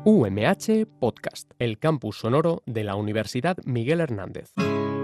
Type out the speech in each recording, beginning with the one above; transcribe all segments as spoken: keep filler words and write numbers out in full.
U M H Podcast, el campus sonoro de la Universidad Miguel Hernández.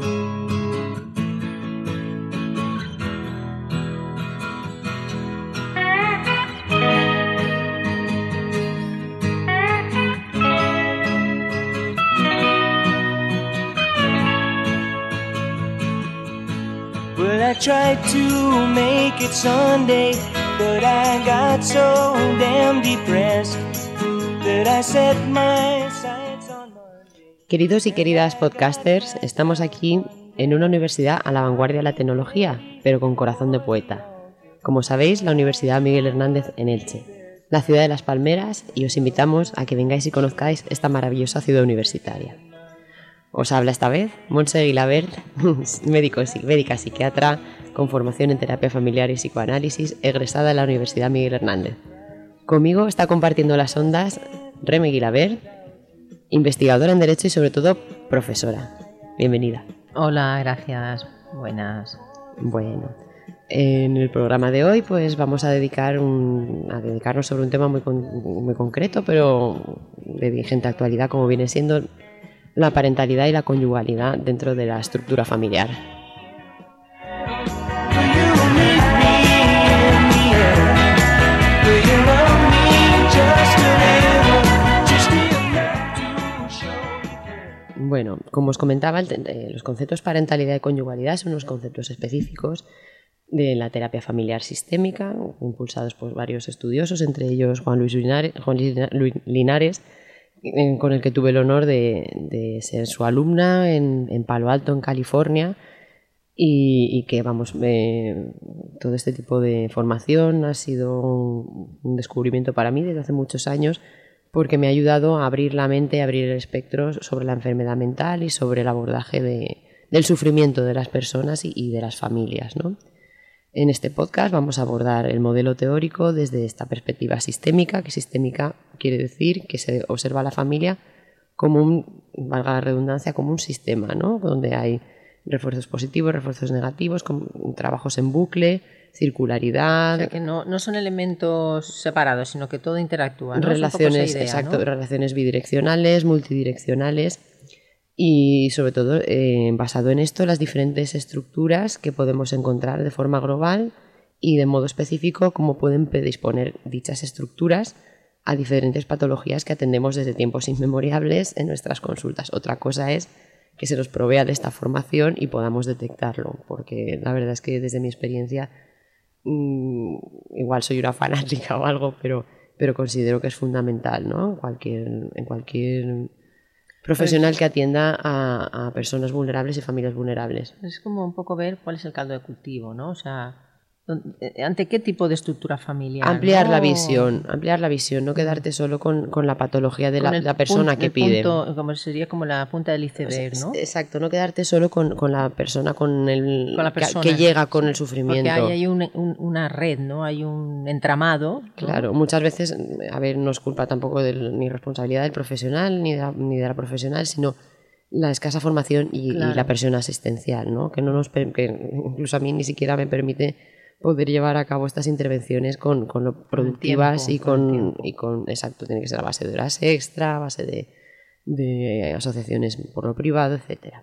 Well, I tried to make it Sunday, but I got so damn depressed that I set my sights on Monday. Queridos y queridas podcasters, estamos aquí en una universidad a la vanguardia de la tecnología, pero con corazón de poeta. Como sabéis, la Universidad Miguel Hernández en Elche, la ciudad de las palmeras, y os invitamos a que vengáis y conozcáis esta maravillosa ciudad universitaria. Os habla esta vez Montse Guilabert, médico, médica psiquiatra con formación en terapia familiar y psicoanálisis, egresada de la Universidad Miguel Hernández. Conmigo está compartiendo las ondas Reme Guilabert, investigadora en Derecho y sobre todo profesora. Bienvenida. Hola, gracias. Buenas. Bueno, en el programa de hoy pues vamos a dedicar un, a dedicarnos sobre un tema muy, con, muy concreto, pero de vigente actualidad, como viene siendo la parentalidad y la conyugalidad dentro de la estructura familiar. Bueno, como os comentaba, los conceptos parentalidad y conyugalidad son unos conceptos específicos de la terapia familiar sistémica, impulsados por varios estudiosos, entre ellos Juan Luis Linares, Juan Luis Linares, con el que tuve el honor de, de ser su alumna en, en Palo Alto, en California, y, y que, vamos, eh, todo este tipo de formación ha sido un, un descubrimiento para mí desde hace muchos años, porque me ha ayudado a abrir la mente, a abrir el espectro sobre la enfermedad mental y sobre el abordaje de, del sufrimiento de las personas y, y de las familias, ¿no? En este podcast vamos a abordar el modelo teórico desde esta perspectiva sistémica, que sistémica quiere decir que se observa a la familia como un, valga la redundancia, como un sistema, ¿no? Donde hay refuerzos positivos, refuerzos negativos, con trabajos en bucle, circularidad. O sea, que no, no son elementos separados, sino que todo interactúa, ¿no? Relaciones, idea, exacto, ¿no? Relaciones bidireccionales, multidireccionales. Y sobre todo, eh, basado en esto, las diferentes estructuras que podemos encontrar de forma global y de modo específico, cómo pueden predisponer dichas estructuras a diferentes patologías que atendemos desde tiempos inmemoriales en nuestras consultas. Otra cosa es que se nos provea de esta formación y podamos detectarlo, porque la verdad es que desde mi experiencia, mmm, igual soy una fanática o algo, pero, pero considero que es fundamental, ¿no? En cualquier... En cualquier profesional que atienda a, a personas vulnerables y familias vulnerables. Es como un poco ver cuál es el caldo de cultivo, ¿no? O sea, ¿ante qué tipo de estructura familiar? Ampliar ¿no? la visión, ampliar la visión, no quedarte solo con, con la patología de la, la persona punto, que pide. Punto, como sería como la punta del iceberg, ¿no? Exacto, no quedarte solo con, con la persona, con el con la persona, que, que llega con el sufrimiento. Porque hay, hay un, un, una red, ¿no? Hay un entramado, ¿no? Claro, muchas veces, a ver, no es culpa tampoco de, ni responsabilidad del profesional ni de la, ni de la profesional, sino la escasa formación y, claro. y la presión asistencial, ¿no? Que no nos, que incluso a mí ni siquiera me permite poder llevar a cabo estas intervenciones con, con lo productivas tiempo, y, con, y con, exacto, tiene que ser a base de horas extra, a base de, de asociaciones por lo privado, etcétera.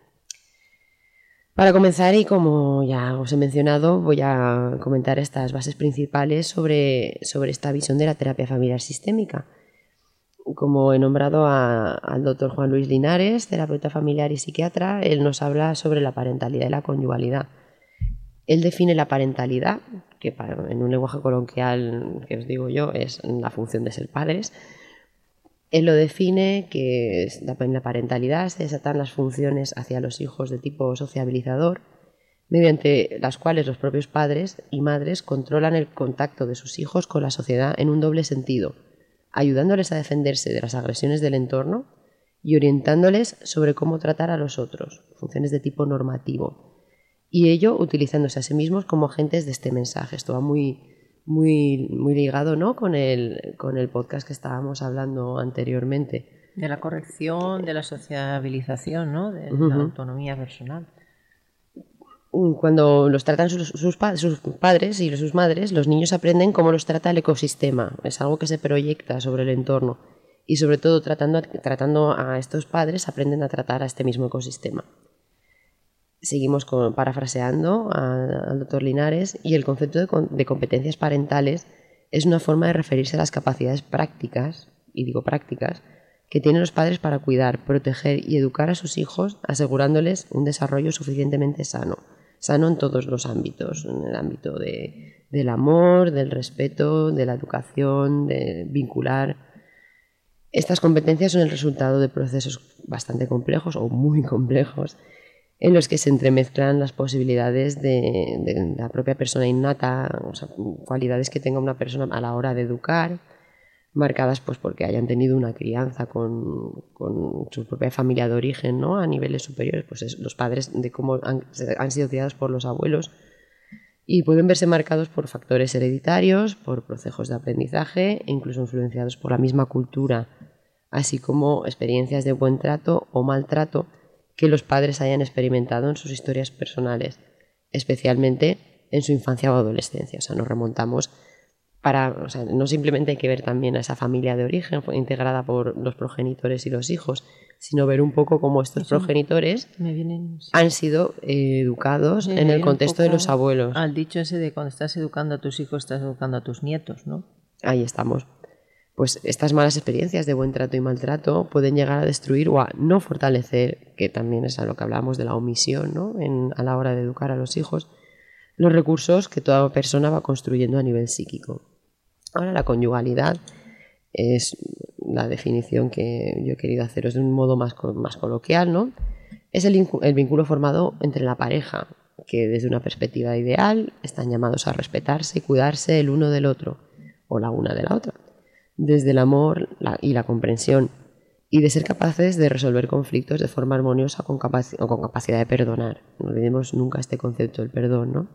Para comenzar, y como ya os he mencionado, voy a comentar estas bases principales sobre, sobre esta visión de la terapia familiar sistémica. Como he nombrado a, al doctor Juan Luis Linares, terapeuta familiar y psiquiatra, él nos habla sobre la parentalidad y la conyugalidad. Él define la parentalidad, que para, en un lenguaje coloquial que os digo yo es la función de ser padres. Él lo define que en la parentalidad se desatan las funciones hacia los hijos de tipo sociabilizador, mediante las cuales los propios padres y madres controlan el contacto de sus hijos con la sociedad en un doble sentido, ayudándoles a defenderse de las agresiones del entorno y orientándoles sobre cómo tratar a los otros, funciones de tipo normativo. Y ello utilizándose a sí mismos como agentes de este mensaje. Esto va muy, muy, muy ligado, ¿no? con, el, con el podcast que estábamos hablando anteriormente. De la corrección, de la sociabilización, ¿no? De uh-huh. la autonomía personal. Cuando los tratan sus, sus, sus padres y sus madres, los niños aprenden cómo los trata el ecosistema. Es algo que se proyecta sobre el entorno. y sobre todo tratando, tratando a estos padres aprenden a tratar a este mismo ecosistema. Seguimos con, parafraseando al doctor Linares, y el concepto de, de competencias parentales es una forma de referirse a las capacidades prácticas, y digo prácticas, que tienen los padres para cuidar, proteger y educar a sus hijos, asegurándoles un desarrollo suficientemente sano. Sano en todos los ámbitos, en el ámbito de, del amor, del respeto, de la educación, de vincular. Estas competencias son el resultado de procesos bastante complejos o muy complejos, en los que se entremezclan las posibilidades de, de la propia persona innata, o sea, cualidades que tenga una persona a la hora de educar, marcadas pues porque hayan tenido una crianza con, con su propia familia de origen, ¿no? A niveles superiores, pues es, los padres de cómo han, han sido criados por los abuelos, y pueden verse marcados por factores hereditarios, por procesos de aprendizaje e incluso influenciados por la misma cultura, así como experiencias de buen trato o maltrato que los padres hayan experimentado en sus historias personales, especialmente en su infancia o adolescencia. O sea, nos remontamos para, o sea, no simplemente hay que ver también a esa familia de origen integrada por los progenitores y los hijos, sino ver un poco cómo estos Eso progenitores me vienen, sí. han sido eh, educados me en el contexto de los abuelos. Al dicho ese de cuando estás educando a tus hijos, estás educando a tus nietos, ¿no? Ahí estamos. Pues estas malas experiencias de buen trato y maltrato pueden llegar a destruir o a no fortalecer, que también es a lo que hablábamos de la omisión, ¿no? En, a la hora de educar a los hijos, los recursos que toda persona va construyendo a nivel psíquico. Ahora, la conyugalidad es la definición que yo he querido haceros de un modo más, más coloquial, ¿no? Es el, el vínculo formado entre la pareja, que desde una perspectiva ideal están llamados a respetarse y cuidarse el uno del otro, o la una de la otra, desde el amor la, y la comprensión, y de ser capaces de resolver conflictos de forma armoniosa con capaci- o con capacidad de perdonar. No olvidemos nunca este concepto del perdón, ¿no?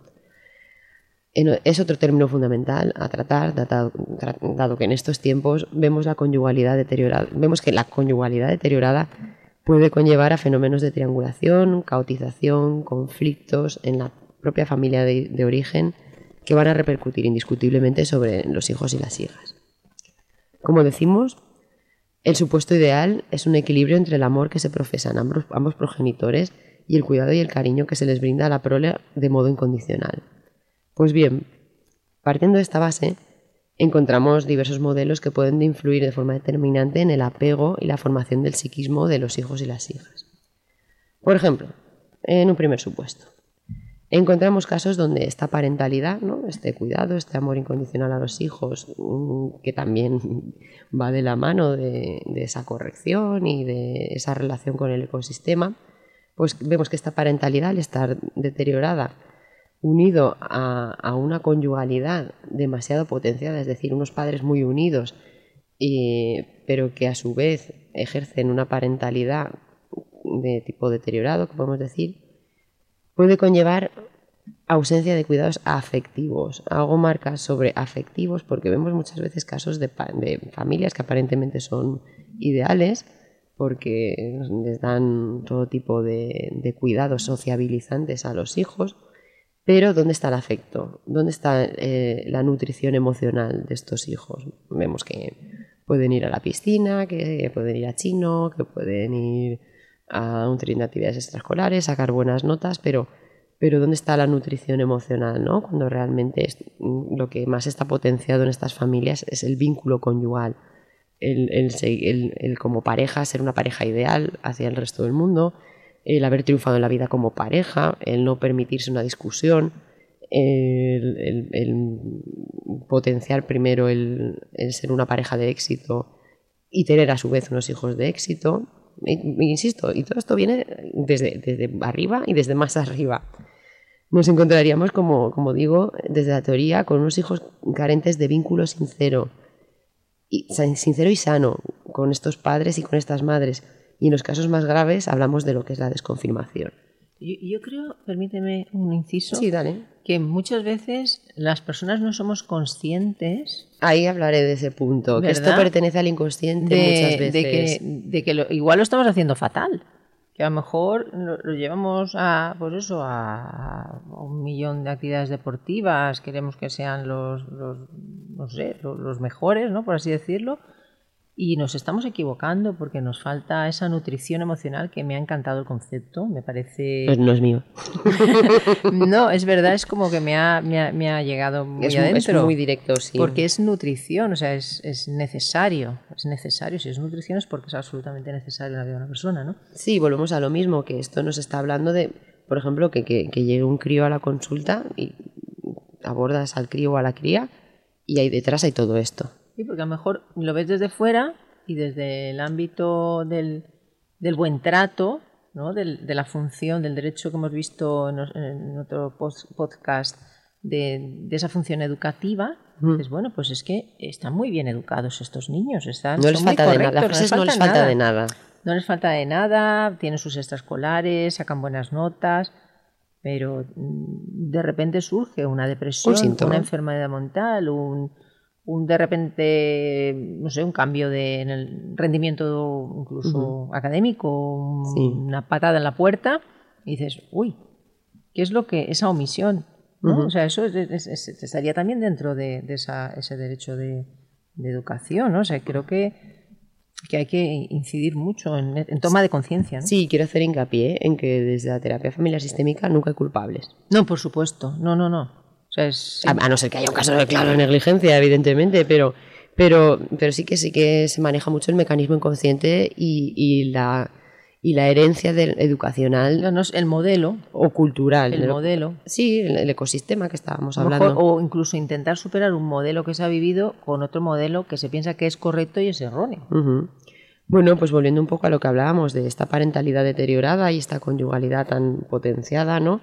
Es otro término fundamental a tratar, dado, dado que en estos tiempos vemos la conyugalidad deteriorada, vemos que la conyugalidad deteriorada puede conllevar a fenómenos de triangulación, caotización, conflictos en la propia familia de, de origen, que van a repercutir indiscutiblemente sobre los hijos y las hijas. Como decimos, el supuesto ideal es un equilibrio entre el amor que se profesan ambos, ambos progenitores y el cuidado y el cariño que se les brinda a la prole de modo incondicional. Pues bien, partiendo de esta base, encontramos diversos modelos que pueden influir de forma determinante en el apego y la formación del psiquismo de los hijos y las hijas. Por ejemplo, en un primer supuesto, encontramos casos donde esta parentalidad, ¿no? Este cuidado, este amor incondicional a los hijos, que también va de la mano de, de esa corrección y de esa relación con el ecosistema, pues vemos que esta parentalidad, al estar deteriorada, unido a, a una conyugalidad demasiado potenciada, es decir, unos padres muy unidos, y, pero que a su vez ejercen una parentalidad de tipo deteriorado, que podemos decir, puede conllevar ausencia de cuidados afectivos. Hago marcas sobre afectivos porque vemos muchas veces casos de, de familias que aparentemente son ideales porque les dan todo tipo de, de cuidados sociabilizantes a los hijos, pero ¿dónde está el afecto? ¿Dónde está eh, la nutrición emocional de estos hijos? Vemos que pueden ir a la piscina, que pueden ir a chino, que pueden ir a un tren de actividades extraescolares, sacar buenas notas, pero, pero ¿dónde está la nutrición emocional, ¿no? Cuando realmente es, lo que más está potenciado en estas familias es el vínculo conyugal, el, el, el, el como pareja, ser una pareja ideal hacia el resto del mundo, el haber triunfado en la vida como pareja, el no permitirse una discusión, el, el, el potenciar primero el, el ser una pareja de éxito y tener a su vez unos hijos de éxito. Insisto, y todo esto viene desde, desde arriba y desde más arriba. Nos encontraríamos, como, como digo, desde la teoría, con unos hijos carentes de vínculo sincero y, sincero y sano con estos padres y con estas madres. Y en los casos más graves hablamos de lo que es la desconfirmación. Yo, yo creo, permíteme un inciso, sí, dale. Que muchas veces las personas no somos conscientes. Ahí hablaré de ese punto, ¿verdad? Que esto pertenece al inconsciente de, muchas veces. De que, de que lo, igual lo estamos haciendo fatal. Que a lo mejor lo, lo llevamos a, pues eso, a, a un millón de actividades deportivas, queremos que sean los, los no sé, los, los mejores, ¿no? Por así decirlo. Y nos estamos equivocando porque nos falta esa nutrición emocional, que me ha encantado el concepto, me parece... Pues no es mío. No, es verdad, es como que me ha, me ha, me ha llegado muy es, adentro. Es muy directo, sí. Porque es nutrición, o sea, es, es necesario, es necesario. Si es nutrición es porque es absolutamente necesario en la vida de una persona, ¿no? Sí, volvemos a lo mismo, que esto nos está hablando de, por ejemplo, que, que, que llegue un crío a la consulta y abordas al crío o a la cría y ahí detrás hay todo esto. Sí, porque a lo mejor lo ves desde fuera y desde el ámbito del, del buen trato, ¿no? Del, de la función, del derecho que hemos visto en, en otro post, podcast, de, de esa función educativa. Mm. Dices, bueno, pues es que están muy bien educados estos niños. Están, no les falta de nada, no les falta, no les falta de nada. No les falta de nada, tienen sus extraescolares, sacan buenas notas, pero de repente surge una depresión, un una enfermedad mental, un... un de repente, no sé, un cambio de, en el rendimiento incluso uh-huh. académico, un, sí. una patada en la puerta, y dices, uy, ¿qué es lo que, esa omisión? ¿No? Uh-huh. O sea, eso es, es, es, estaría también dentro de, de esa, ese derecho de, de educación, ¿no? O sea, creo que, que hay que incidir mucho en, en toma de conciencia, ¿no? Sí, quiero hacer hincapié en que desde la terapia familiar sistémica nunca hay culpables. No, por supuesto, no, no, no. O sea, es, sí. a, a no ser que haya un caso de clara negligencia, evidentemente, pero, pero, pero sí que sí que se maneja mucho el mecanismo inconsciente y, y, la, y la herencia del educacional. No, no, el modelo. O cultural. El, el modelo. Sí, el, el ecosistema que estábamos hablando. Mejor, o incluso intentar superar un modelo que se ha vivido con otro modelo que se piensa que es correcto y es erróneo. Uh-huh. Bueno, pues volviendo un poco a lo que hablábamos de esta parentalidad deteriorada y esta conyugalidad tan potenciada, ¿no?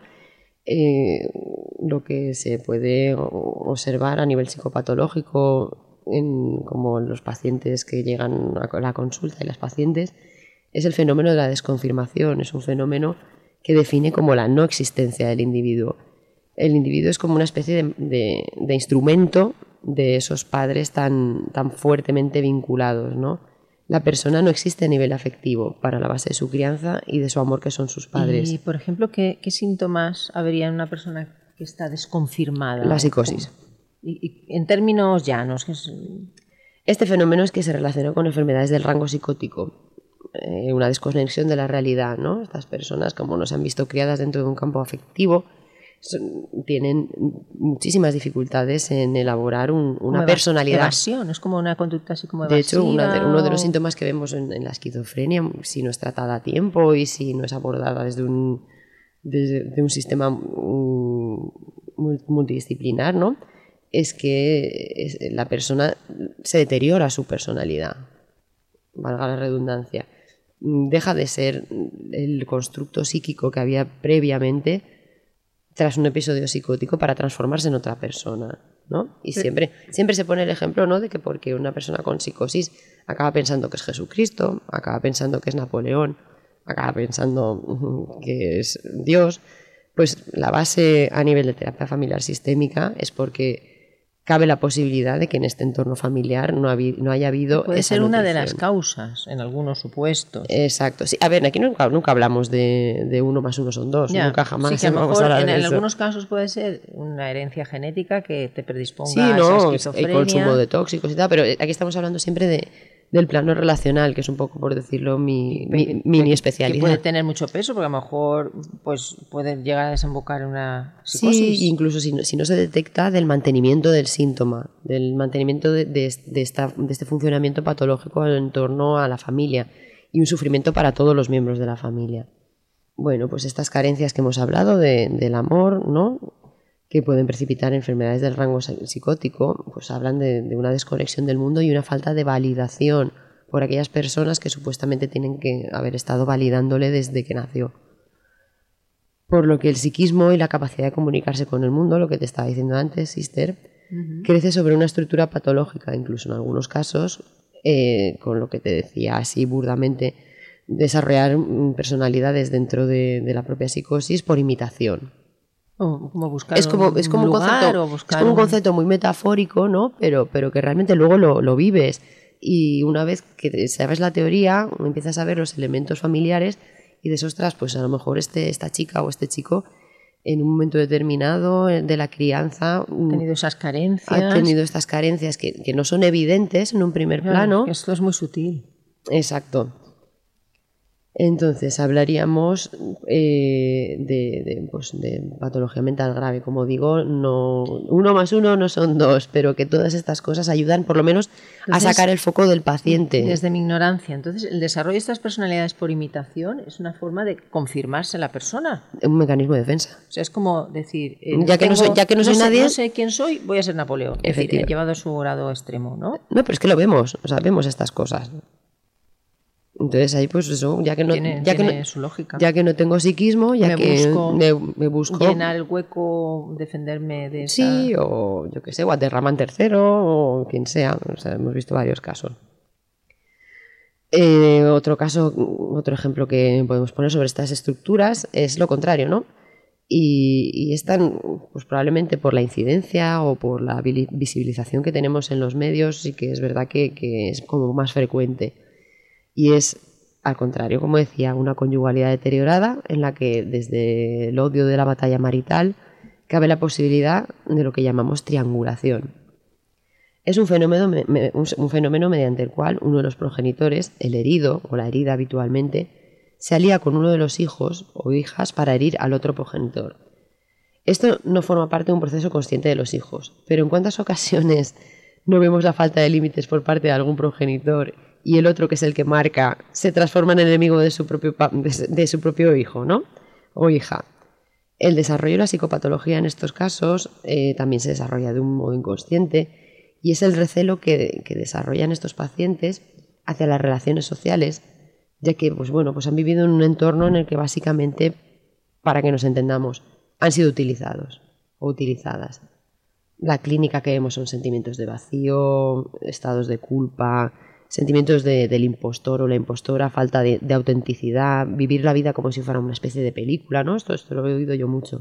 Eh, lo que se puede observar a nivel psicopatológico en, como los pacientes que llegan a la consulta y las pacientes es el fenómeno de la desconfirmación. Es un fenómeno que define como la no existencia del individuo. El individuo es como una especie de, de, de instrumento de esos padres tan, tan fuertemente vinculados, ¿no? La persona no existe a nivel afectivo para la base de su crianza y de su amor que son sus padres. Y, por ejemplo, ¿qué, qué síntomas habría en una persona que está desconfirmada? La psicosis. Y, y en términos llanos, ¿qué es? Este fenómeno es que se relaciona con enfermedades del rango psicótico, eh, una desconexión de la realidad, ¿no? Estas personas, como no se han visto criadas dentro de un campo afectivo, son, tienen muchísimas dificultades en elaborar un, una como personalidad. Evasión, es como una conducta así como evasiva. De hecho, una de, uno de los síntomas que vemos en, en la esquizofrenia, si no es tratada a tiempo y si no es abordada desde un, desde, de un sistema um, multidisciplinar, ¿no? Es que es, la persona se deteriora su personalidad, valga la redundancia. Deja de ser el constructo psíquico que había previamente tras un episodio psicótico para transformarse en otra persona, ¿no? Y siempre, siempre se pone el ejemplo, ¿no?, de que porque una persona con psicosis acaba pensando que es Jesucristo, acaba pensando que es Napoleón, acaba pensando que es Dios, pues la base a nivel de terapia familiar sistémica es porque cabe la posibilidad de que en este entorno familiar no, habi, no haya habido Puede esa ser una nutrición. de las causas en algunos supuestos. Exacto. Sí, a ver, aquí nunca, nunca hablamos de, de uno más uno son dos. Ya. Nunca jamás sí, que a lo vamos mejor, a hablar en, de en eso. algunos casos puede ser una herencia genética que te predisponga sí, a no, esa esquizofrenia. el consumo de tóxicos y tal, pero aquí estamos hablando siempre de, del plano relacional, que es un poco, por decirlo, mi, mi mini especialidad. Que puede tener mucho peso, porque a lo mejor pues, puede llegar a desembocar en una psicosis. Sí, incluso si no, si no se detecta del mantenimiento del síntoma, del mantenimiento de, de, de, esta, de este funcionamiento patológico en torno a la familia y un sufrimiento para todos los miembros de la familia. Bueno, pues estas carencias que hemos hablado de, del amor, ¿no?, que pueden precipitar enfermedades del rango psicótico, pues hablan de, de una desconexión del mundo y una falta de validación por aquellas personas que supuestamente tienen que haber estado validándole desde que nació. Por lo que el psiquismo y la capacidad de comunicarse con el mundo, lo que te estaba diciendo antes, Sister, uh-huh. crece sobre una estructura patológica, incluso en algunos casos, eh, con lo que te decía así burdamente, desarrollar personalidades dentro de, de la propia psicosis por imitación. Oh, como buscar es como, es como un, un concepto, o buscar es como un concepto muy metafórico, ¿no? Pero, pero que realmente luego lo, lo vives. Y una vez que sabes la teoría, empiezas a ver los elementos familiares y dices, ostras, pues a lo mejor este, esta chica o este chico en un momento determinado de la crianza ha tenido esas carencias. Ha tenido estas carencias que, que no son evidentes en un primer claro, plano. Esto es muy sutil. Exacto. Entonces hablaríamos eh, de, de, pues, de patología mental grave. Como digo, no uno más uno no son dos, pero que todas estas cosas ayudan por lo menos entonces, a sacar el foco del paciente. Desde mi ignorancia, entonces el desarrollo de estas personalidades por imitación es una forma de confirmarse la persona. Un mecanismo de defensa. O sea, es como decir, eh, ya, que tengo, no soy, ya que no soy no nadie, sé, no sé quién soy, voy a ser Napoleón. Es decir, he llevado a su grado extremo, ¿no? No, pero es que lo vemos, o sea, vemos estas cosas. Entonces ahí pues eso, ya que no, tiene, ya tiene que no, su lógica. Ya que no tengo psiquismo, ya me que busco, me, me busco llenar el hueco, defenderme de esa... Sí, o yo qué sé, o Aterraman tercero, o quien sea, o sea, hemos visto varios casos. Eh, otro caso, otro ejemplo que podemos poner sobre estas estructuras es lo contrario, ¿no? Y, y están, pues probablemente por la incidencia o por la visibilización que tenemos en los medios, sí que es verdad que, que es como más frecuente. Y es, al contrario, como decía, una conyugalidad deteriorada en la que desde el odio de la batalla marital cabe la posibilidad de lo que llamamos triangulación. Es un fenómeno, un fenómeno mediante el cual uno de los progenitores, el herido o la herida habitualmente, se alía con uno de los hijos o hijas para herir al otro progenitor. Esto no forma parte de un proceso consciente de los hijos, pero ¿en cuántas ocasiones no vemos la falta de límites por parte de algún progenitor y el otro, que es el que marca, se transforma en enemigo de su propio, de su propio hijo, ¿no? O hija? El desarrollo de la psicopatología en estos casos eh, también se desarrolla de un modo inconsciente y es el recelo que, que desarrollan estos pacientes hacia las relaciones sociales, ya que pues bueno, pues han vivido en un entorno en el que básicamente, para que nos entendamos, han sido utilizados o utilizadas. La clínica que vemos son sentimientos de vacío, estados de culpa, sentimientos de, del impostor o la impostora, falta de, de autenticidad, vivir la vida como si fuera una especie de película, ¿no? Esto, esto lo he oído yo mucho.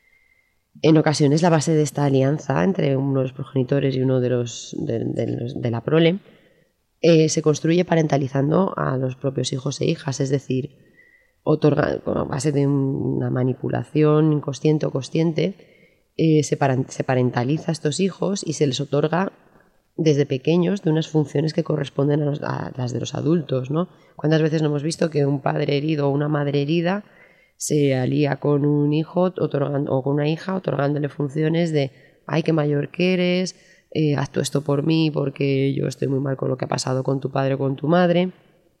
En ocasiones la base de esta alianza entre uno de los progenitores y uno de los de, de, los, de la prole eh, se construye parentalizando a los propios hijos e hijas, es decir, otorga, a base de una manipulación inconsciente o consciente, eh, se, parent, se parentaliza a estos hijos y se les otorga desde pequeños de unas funciones que corresponden a, los, a las de los adultos, ¿no? ¿Cuántas veces no hemos visto que un padre herido o una madre herida se alía con un hijo otorgando, o con una hija otorgándole funciones de ay, qué mayor que eres, eh, haz tú esto por mí porque yo estoy muy mal con lo que ha pasado con tu padre o con tu madre?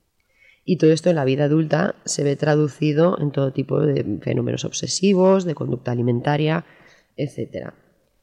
Y todo esto en la vida adulta se ve traducido en todo tipo de fenómenos obsesivos, de conducta alimentaria, etcétera.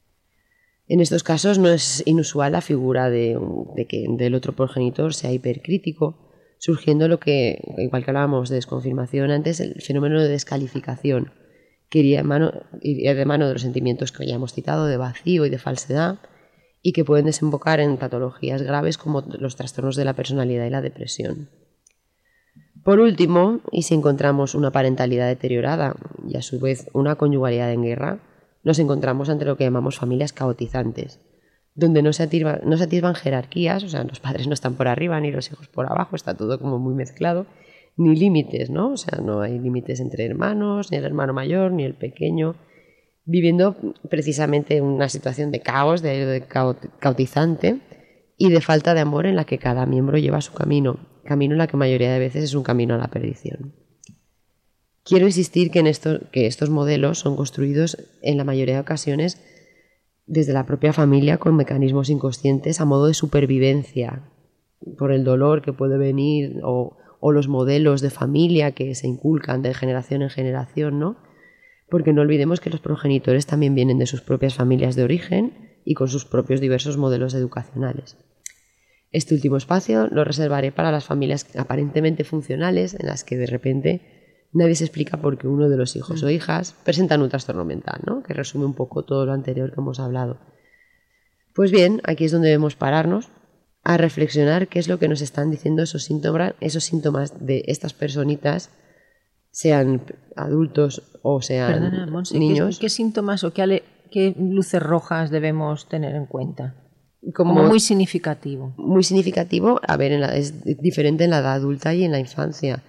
En estos casos no es inusual la figura de, de que del otro progenitor sea hipercrítico, surgiendo lo que, igual que hablábamos de desconfirmación antes, el fenómeno de descalificación, que iría de mano, iría de mano de los sentimientos que ya hemos citado, de vacío y de falsedad, y que pueden desembocar en patologías graves como los trastornos de la personalidad y la depresión. Por último, y si encontramos una parentalidad deteriorada y a su vez una conyugalidad en guerra, nos encontramos ante lo que llamamos familias caotizantes, donde no se, atisban, no se atisban jerarquías, o sea, los padres no están por arriba ni los hijos por abajo, está todo como muy mezclado, ni límites, ¿no? O sea, no hay límites entre hermanos, ni el hermano mayor, ni el pequeño, viviendo precisamente una situación de caos, de, de caotizante y de falta de amor en la que cada miembro lleva su camino, camino en la que mayoría de veces es un camino a la perdición. Quiero insistir que, en esto, que estos modelos son construidos en la mayoría de ocasiones desde la propia familia con mecanismos inconscientes a modo de supervivencia por el dolor que puede venir o, o los modelos de familia que se inculcan de generación en generación, ¿no? Porque no olvidemos que los progenitores también vienen de sus propias familias de origen y con sus propios diversos modelos educacionales. Este último espacio lo reservaré para las familias aparentemente funcionales en las que de repente nadie se explica por qué uno de los hijos o hijas presentan un trastorno mental, ¿no? Que resume un poco todo lo anterior que hemos hablado. Pues bien, aquí es donde debemos pararnos a reflexionar qué es lo que nos están diciendo esos síntomas, esos síntomas de estas personitas, sean adultos o sean Perdona, Monse, niños. ¿qué, ¿Qué síntomas o qué, ale, qué luces rojas debemos tener en cuenta? Como, Como muy significativo. Muy significativo, a ver, en la, es diferente en la edad adulta y en la infancia.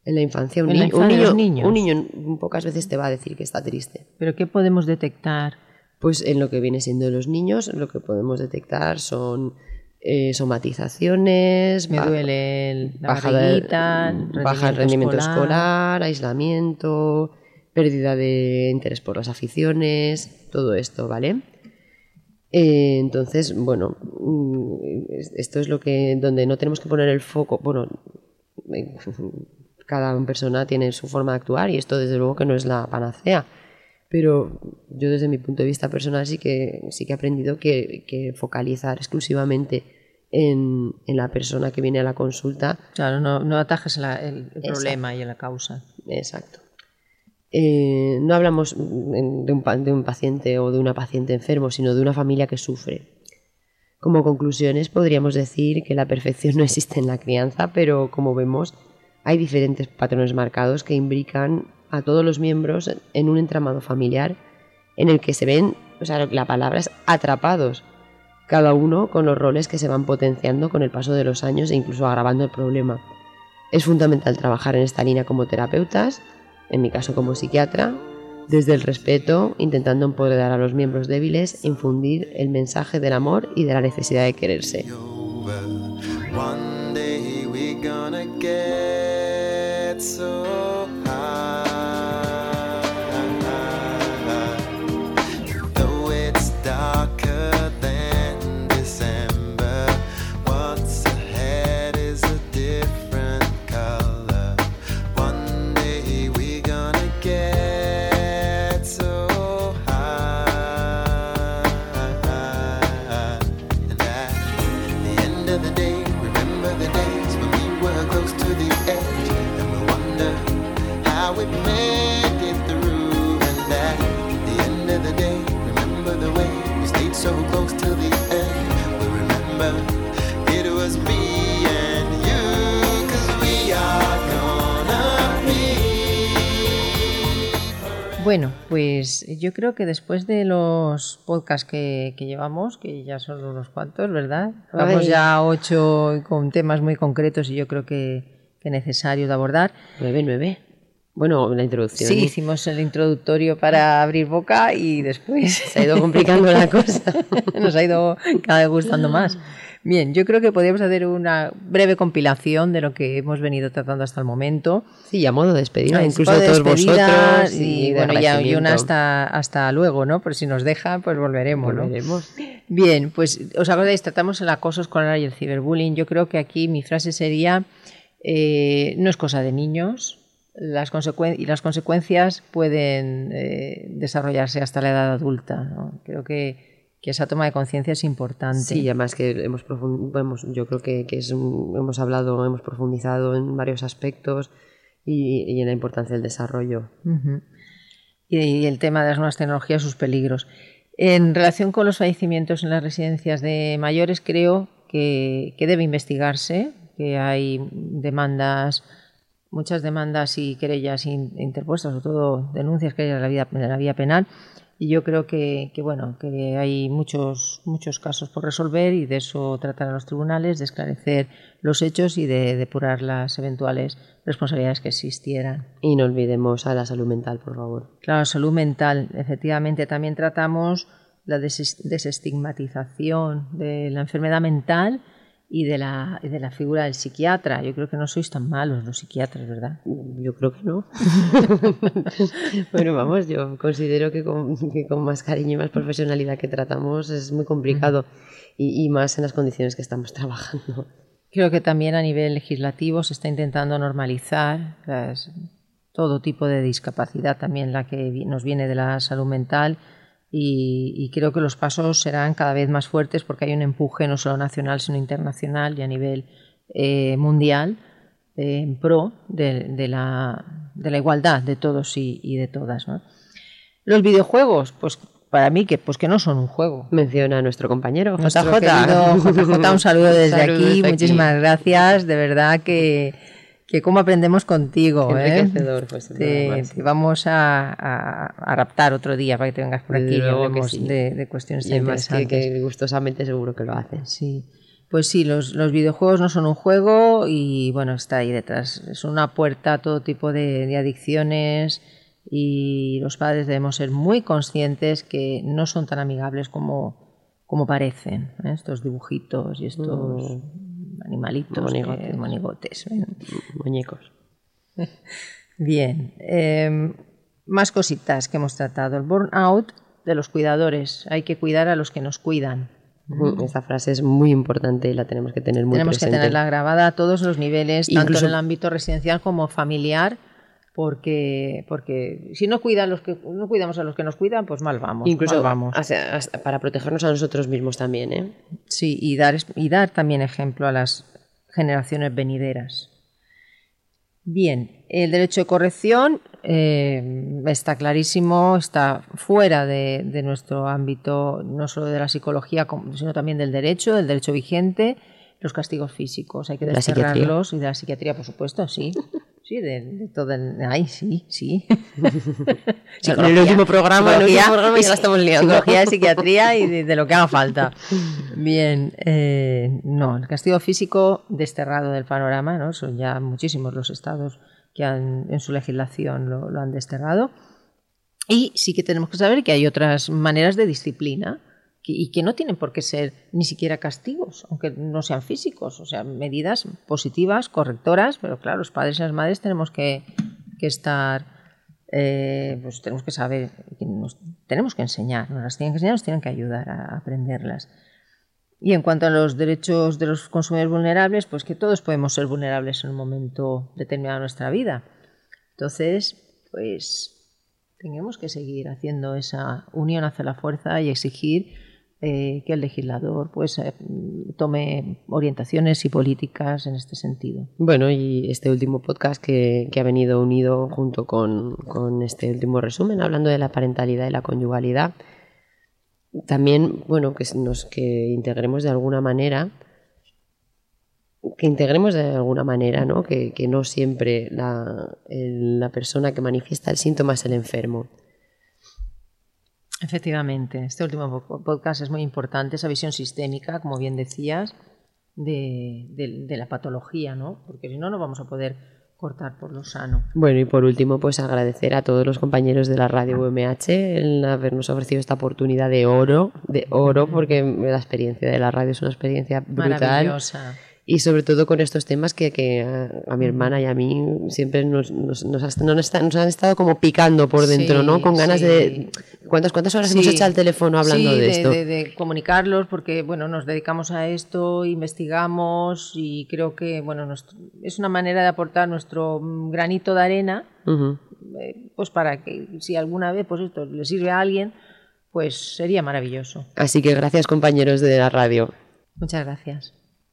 En la infancia, un, en la niño, infancia un, de los niño, niños. un niño pocas veces te va a decir que está triste. ¿Pero qué podemos detectar? Pues en lo que viene siendo los niños, lo que podemos detectar son eh, somatizaciones, Me ba- duele el- la baja, barriguita, de- baja el rendimiento escolar. escolar. aislamiento, pérdida de interés por las aficiones, todo esto, ¿vale? Eh, entonces, bueno, mm, esto es lo que donde no tenemos que poner el foco. Bueno, eh, cada persona tiene su forma de actuar y esto desde luego que no es la panacea. Pero yo desde mi punto de vista personal sí que, sí que he aprendido que, que focalizar exclusivamente en, en la persona que viene a la consulta. Claro, no, no atajes la- el, el problema y la causa. Exacto. Eh, no hablamos de un, pa- de un paciente o de una paciente enfermo, sino de una familia que sufre. Como conclusiones podríamos decir que la perfección no existe en la crianza, pero como vemos hay diferentes patrones marcados que imbrican a todos los miembros en un entramado familiar en el que se ven, o sea, la palabra es atrapados, cada uno con los roles que se van potenciando con el paso de los años e incluso agravando el problema. Es fundamental trabajar en esta línea como terapeutas, en mi caso como psiquiatra, desde el respeto, intentando empoderar a los miembros débiles, infundir el mensaje del amor y de la necesidad de quererse. One day we're gonna get so high. Though it's darker than December, what's ahead is a different color. One day we're gonna get so high. And at the end of the day, remember the days when we were close to the edge, and we wonder how we made it through. And at the end of the day, remember the way we stayed so close till the end. We remember it was me and you, 'cause we are gonna be. Bueno, pues yo creo que después de los podcasts que, que llevamos, que ya son unos cuantos, ¿verdad? Vamos Ay. ya a ocho y con temas muy concretos y yo creo que, que necesarios de abordar. Nueve, nueve. Bueno, la introducción. Sí, hicimos el introductorio para abrir boca y después Se ha ido complicando la cosa. nos ha ido cada vez gustando más. Bien, yo creo que podríamos hacer una breve compilación de lo que hemos venido tratando hasta el momento. Sí, a modo de despedida, Ah, incluso tipo a de todos despedida vosotros. y, Y, de bueno, ya y agradecimiento. una hasta, hasta luego, ¿no? Por si nos deja, pues volveremos, ¿no? Volveremos. Bien, pues os acordáis, tratamos el acoso escolar y el ciberbullying. Yo creo que aquí mi frase sería, eh, no es cosa de niños, las consecu- y las consecuencias pueden eh, desarrollarse hasta la edad adulta, ¿no? Creo que, que esa toma de conciencia es importante. Sí, y además que hemos, profund- hemos yo creo que, que es un- hemos hablado, hemos profundizado en varios aspectos y, y en la importancia del desarrollo. Ujú. Y, y el tema de las nuevas tecnologías, sus peligros. En relación con los fallecimientos en las residencias de mayores, creo que, que debe investigarse, que hay demandas, muchas demandas y querellas in- interpuestas, sobre todo denuncias que hay en la, vida, en la vía penal, y yo creo que, que, bueno, que hay muchos, muchos casos por resolver y de eso tratar a los tribunales, de esclarecer los hechos y de depurar las eventuales responsabilidades que existieran. Y no olvidemos a la salud mental, por favor. Claro, salud mental. Efectivamente, también tratamos la des- desestigmatización de la enfermedad mental y de la, y de la figura del psiquiatra. Yo creo que no sois tan malos los psiquiatras, ¿verdad? Yo creo que no. Bueno, vamos, yo considero que con, que con más cariño y más profesionalidad que tratamos es muy complicado y, y más en las condiciones que estamos trabajando. Creo que también a nivel legislativo se está intentando normalizar las- todo tipo de discapacidad, también la que vi- nos viene de la salud mental, y, y creo que los pasos serán cada vez más fuertes porque hay un empuje no solo nacional sino internacional y a nivel eh, mundial eh, en pro de, de la, de la igualdad de todos y, y de todas, ¿no? Los videojuegos, pues para mí que pues que no son un juego. Menciona a nuestro compañero J Nuestro J. querido J J, un saludo desde Saludo aquí, desde aquí. muchísimas gracias, de verdad que, que cómo aprendemos contigo, ¿eh? Enriquecedor, pues, Te, nada más. te vamos a, a, a raptar otro día para que te vengas por aquí Desde y luego que hablemos sí. de, de cuestiones Y tan además que, interesantes. que gustosamente seguro que lo hacen. Sí. Pues sí, los, los videojuegos no son un juego y bueno, está ahí detrás. Es una puerta a todo tipo de, de adicciones y los padres debemos ser muy conscientes que no son tan amigables como, como parecen, ¿eh? Estos dibujitos y estos mm. animalitos, monigotes, que, monigotes ¿eh? Muñecos. Bien, eh, más cositas que hemos tratado. El burnout de los cuidadores. Hay que cuidar a los que nos cuidan. Esta frase es muy importante y la tenemos que tener muy tenemos presente. Tenemos que tenerla grabada a todos los niveles, Incluso, tanto en el ámbito residencial como familiar, porque porque si no cuida a los que no cuidamos a los que nos cuidan, pues mal vamos. Incluso mal vamos. Hasta, hasta para protegernos a nosotros mismos también, ¿eh? Sí, y dar y dar también ejemplo a las generaciones venideras. Bien, el derecho de corrección eh, está clarísimo, está fuera de, de nuestro ámbito, no solo de la psicología, sino también del derecho, del derecho vigente, los castigos físicos, hay que desterrarlos, y de la psiquiatría, por supuesto, sí. Sí, de, de todo el... Ay, sí, sí. En el último programa, el último programa ya la estamos liando. Psicología, psiquiatría y de, de lo que haga falta. Bien, eh, no, el castigo físico desterrado del panorama, ¿no? Son ya muchísimos los estados que han, en su legislación lo, lo han desterrado. Y sí que tenemos que saber que hay otras maneras de disciplina y que no tienen por qué ser ni siquiera castigos, aunque no sean físicos, o sea, medidas positivas, correctoras, pero claro, los padres y las madres tenemos que, que estar, eh, pues tenemos que saber, nos, tenemos que enseñar, nos las tienen que enseñar, nos tienen que ayudar a aprenderlas. Y en cuanto a los derechos de los consumidores vulnerables, pues que todos podemos ser vulnerables en un momento determinado de nuestra vida. Entonces, pues tenemos que seguir haciendo esa unión hacia la fuerza y exigir Eh, que el legislador pues eh, tome orientaciones y políticas en este sentido. Bueno, y este último podcast que, que ha venido unido junto con, con este último resumen, hablando de la parentalidad y la conyugalidad, también, bueno, que nos que integremos de alguna manera, que integremos de alguna manera, ¿no? Que, que no siempre la, el, la persona que manifiesta el síntoma es el enfermo. Efectivamente, este último podcast es muy importante, esa visión sistémica, como bien decías, de, de, de la patología, ¿no? Porque si no, no vamos a poder cortar por lo sano. Bueno, y por último, pues agradecer a todos los compañeros de la radio U M H el habernos ofrecido esta oportunidad de oro, de oro, porque la experiencia de la radio es una experiencia brutal. Maravillosa. Y sobre todo con estos temas que, que a, a mi hermana y a mí siempre nos, nos, nos, has, nos, está, nos han estado como picando por dentro, sí, ¿no? Con ganas sí. de... ¿Cuántas, cuántas horas sí. hemos hecho al teléfono hablando sí, de, de esto? De, de comunicarlos, porque bueno, nos dedicamos a esto, investigamos y creo que bueno, nuestro, es una manera de aportar nuestro granito de arena, uh-huh. eh, pues para que si alguna vez pues esto le sirve a alguien, pues sería maravilloso. Así que gracias, compañeros de la radio. Muchas gracias.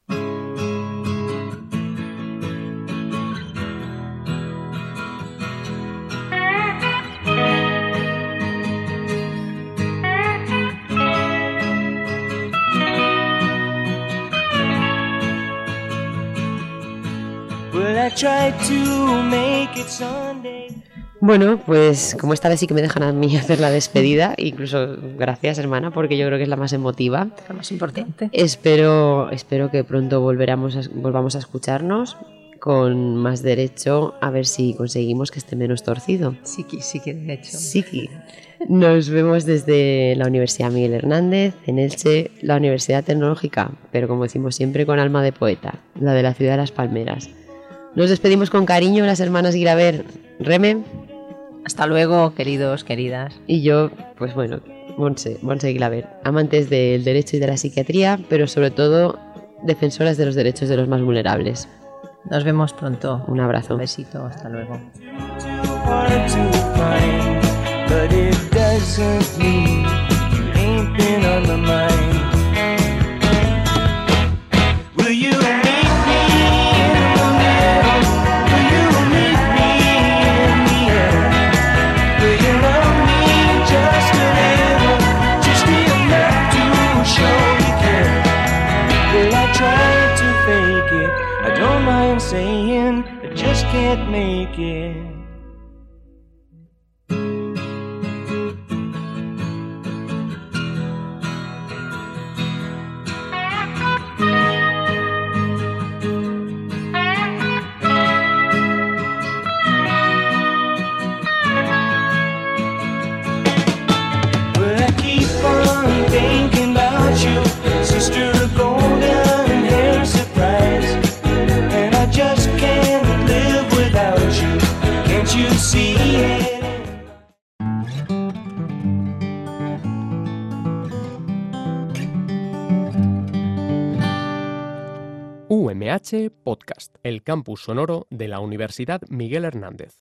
Bueno, pues como esta vez sí que me dejan a mí hacer la despedida, incluso gracias, hermana, porque yo creo que es la más emotiva, la más importante. Espero, espero que pronto volveramos a, volvamos a escucharnos con más derecho, a ver si conseguimos que esté menos torcido. Sí, sí que de hecho. Sí que. Nos vemos desde la Universidad Miguel Hernández, en Elche, la Universidad Tecnológica, pero como decimos siempre con alma de poeta, la de la ciudad de Las Palmeras. Nos despedimos con cariño las hermanas Guiraver. Reme. Hasta luego, queridos, queridas. Y yo, pues bueno, Montse, Montse Guiraver, amantes del derecho y de la psiquiatría, pero sobre todo defensoras de los derechos de los más vulnerables. Nos vemos pronto. Un abrazo. Un besito, hasta luego. Saying I just can't make it. U M H Podcast, el campus sonoro de la Universidad Miguel Hernández.